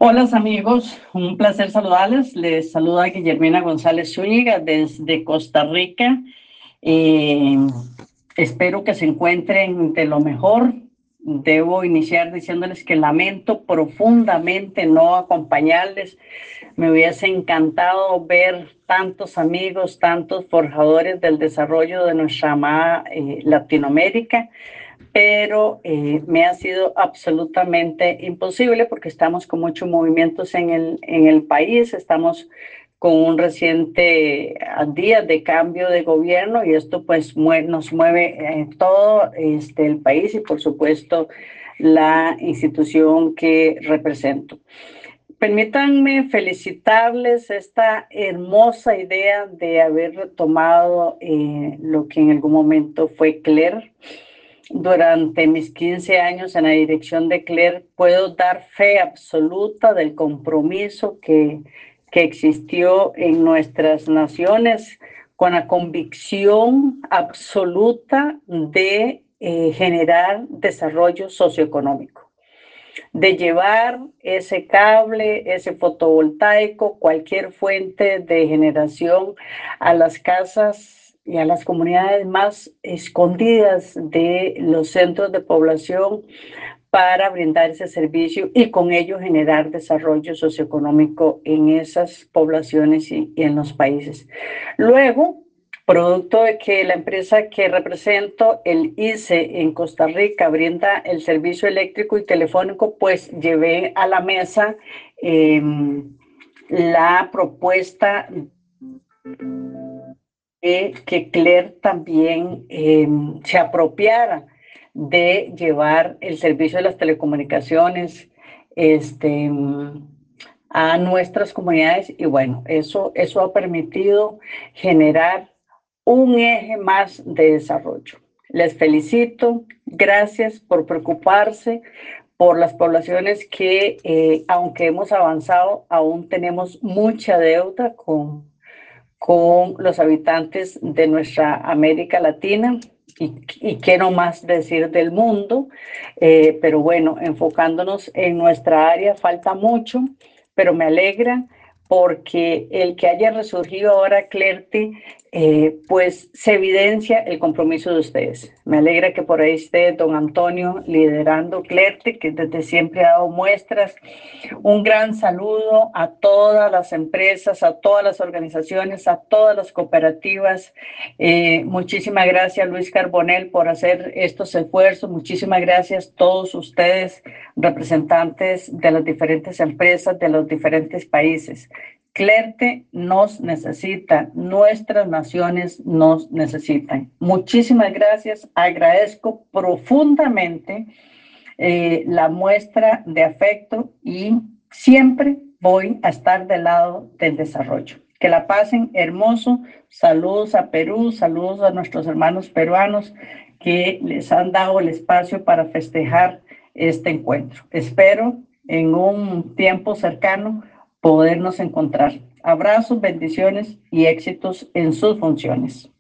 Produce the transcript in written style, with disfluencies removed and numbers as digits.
Hola amigos, un placer saludarles. Les saluda Guillermina González Zúñiga desde Costa Rica. Eh, Espero que se encuentren de lo mejor. Debo iniciar diciéndoles que lamento profundamente no acompañarles. Me hubiese encantado ver tantos amigos, tantos forjadores del desarrollo de nuestra amada Latinoamérica, pero me ha sido absolutamente imposible porque estamos con muchos movimientos en el país, estamos con un reciente día de cambio de gobierno y esto pues nos mueve todo el país y por supuesto la institución que represento. Permítanme felicitarles esta hermosa idea de haber retomado lo que en algún momento fue CLER. Durante mis 15 años en la dirección de CLER, puedo dar fe absoluta del compromiso que existió en nuestras naciones con la convicción absoluta de generar desarrollo socioeconómico, de llevar ese cable, ese fotovoltaico, cualquier fuente de generación a las casas y a las comunidades más escondidas de los centros de población para brindar ese servicio y con ello generar desarrollo socioeconómico en esas poblaciones y en los países. Luego, producto de que la empresa que represento, el ICE en Costa Rica, brinda el servicio eléctrico y telefónico, pues llevé a la mesa la propuesta de que CLER también se apropiara de llevar el servicio de las telecomunicaciones a nuestras comunidades y bueno, eso ha permitido generar un eje más de desarrollo. Les felicito, gracias por preocuparse por las poblaciones que, aunque hemos avanzado, aún tenemos mucha deuda con los habitantes de nuestra América Latina y quiero más decir del mundo, pero bueno, enfocándonos en nuestra área falta mucho, pero me alegra porque el que haya resurgido ahora Clerti, pues se evidencia el compromiso de ustedes. Me alegra que por ahí esté don Antonio liderando Clerti, que desde siempre ha dado muestras. Un gran saludo a todas las empresas, a todas las organizaciones, a todas las cooperativas. Muchísimas gracias, Luis Carbonell, por hacer estos esfuerzos. Muchísimas gracias a todos ustedes, representantes de las diferentes empresas, de los diferentes países. CLERTE nos necesita, nuestras naciones nos necesitan. Muchísimas gracias, agradezco profundamente la muestra de afecto y siempre voy a estar del lado del desarrollo. Que la pasen hermoso. Saludos a Perú, saludos a nuestros hermanos peruanos que les han dado el espacio para festejar este encuentro. Espero en un tiempo cercano podernos encontrar. Abrazos, bendiciones y éxitos en sus funciones.